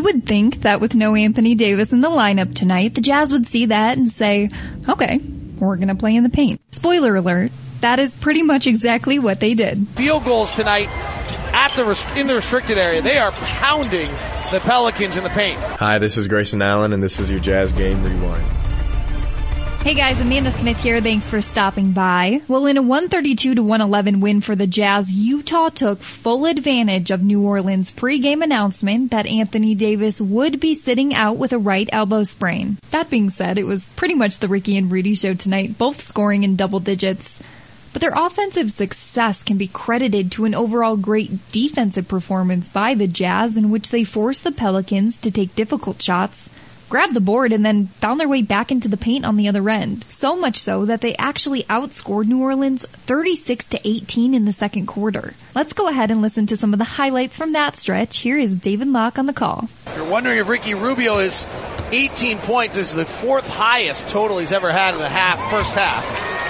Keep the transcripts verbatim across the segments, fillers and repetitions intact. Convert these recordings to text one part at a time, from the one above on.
You would think that with no Anthony Davis in the lineup tonight, the Jazz would see that and say, okay, we're going to play in the paint. Spoiler alert, that is pretty much exactly what they did. Field goals tonight at the in the restricted area. They are pounding the Pelicans in the paint. Hi, this is Grayson Allen, and this is your Jazz Game Rewind. Hey guys, Amanda Smith here. Thanks for stopping by. Well, in a one thirty-two to one eleven win for the Jazz, Utah took full advantage of New Orleans' pregame announcement that Anthony Davis would be sitting out with a right elbow sprain. That being said, it was pretty much the Ricky and Rudy show tonight, both scoring in double digits. But their offensive success can be credited to an overall great defensive performance by the Jazz, in which they forced the Pelicans to take difficult shots, grabbed the board, and then found their way back into the paint on the other end. So much so that they actually outscored New Orleans thirty-six to eighteen in the second quarter. Let's go ahead and listen to some of the highlights from that stretch. Here is David Locke on the call. If you're wondering if Ricky Rubio is eighteen points, this is the fourth highest total he's ever had in the half, first half.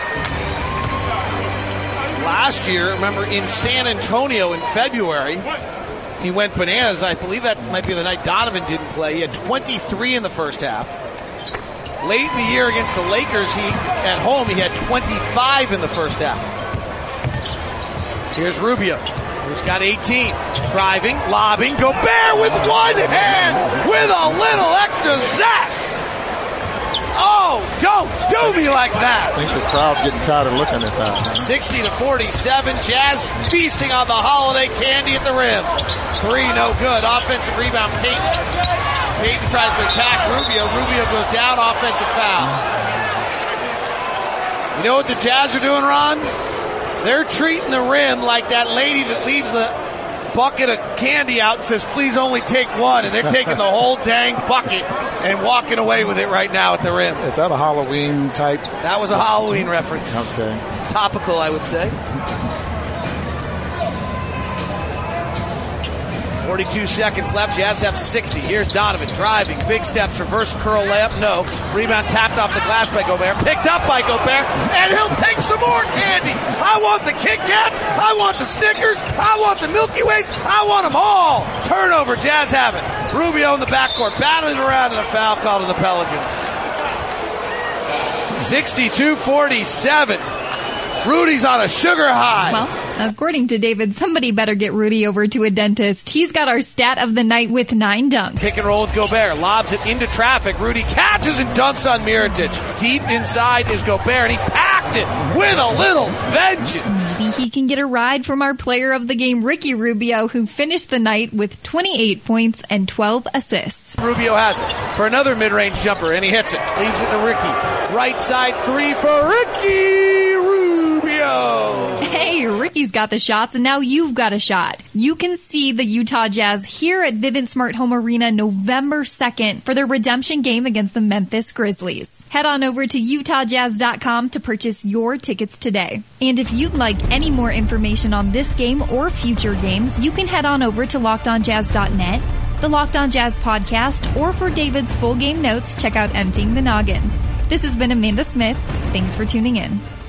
Last year, remember, in San Antonio in February, he went bananas. I believe that might be the night Donovan didn't play. He had twenty-three in the first half. Late in the year against the Lakers, he at home, he had twenty-five in the first half. Here's Rubio, who's got eighteen. Driving, lobbing, Gobert with one hand, with a little extra zest. Oh, don't do me like that. I think the crowd getting tired of looking at that. Man. sixty to forty-seven, Jazz feasting on the holiday candy at the rim. Three, no good. Offensive rebound, Payton. Payton tries to attack Rubio. Rubio goes down, offensive foul. You know what the Jazz are doing, Ron? They're treating the rim like that lady that leaves the bucket of candy out and says, please only take one. And they're taking the whole dang bucket and walking away with it right now at the rim. Is that a Halloween type? That was a Halloween reference. Okay. Topical, I would say. forty-two seconds left. Jazz have sixty. Here's Donovan driving. Big steps. Reverse curl layup. No. Rebound tapped off the glass by Gobert. Picked up by Gobert. And he'll take some more candy. I want the Kit Kats. I want the Snickers. I want the Milky Ways. I want them all. Turnover. Jazz have it. Rubio in the backcourt. Battling around, and a foul call to the Pelicans. sixty-two forty-seven. Rudy's on a sugar high. Well, according to David, somebody better get Rudy over to a dentist. He's got our stat of the night with nine dunks. Pick and roll with Gobert. Lobs it into traffic. Rudy catches and dunks on Mirotic. Deep inside is Gobert, and he packed it with a little vengeance. Maybe he can get a ride from our player of the game, Ricky Rubio, who finished the night with twenty-eight points and twelve assists. Rubio has it for another mid-range jumper, and he hits it. Leaves it to Ricky. Right side three for Ricky Rubio. Hey, Ricky's got the shots, and now you've got a shot. You can see the Utah Jazz here at Vivint Smart Home Arena November second for their redemption game against the Memphis Grizzlies. Head on over to utah jazz dot com to purchase your tickets today. And if you'd like any more information on this game or future games, you can head on over to locked on jazz dot net, the Locked On Jazz podcast, or for David's full game notes, check out Emptying the Noggin. This has been Amanda Smith. Thanks for tuning in.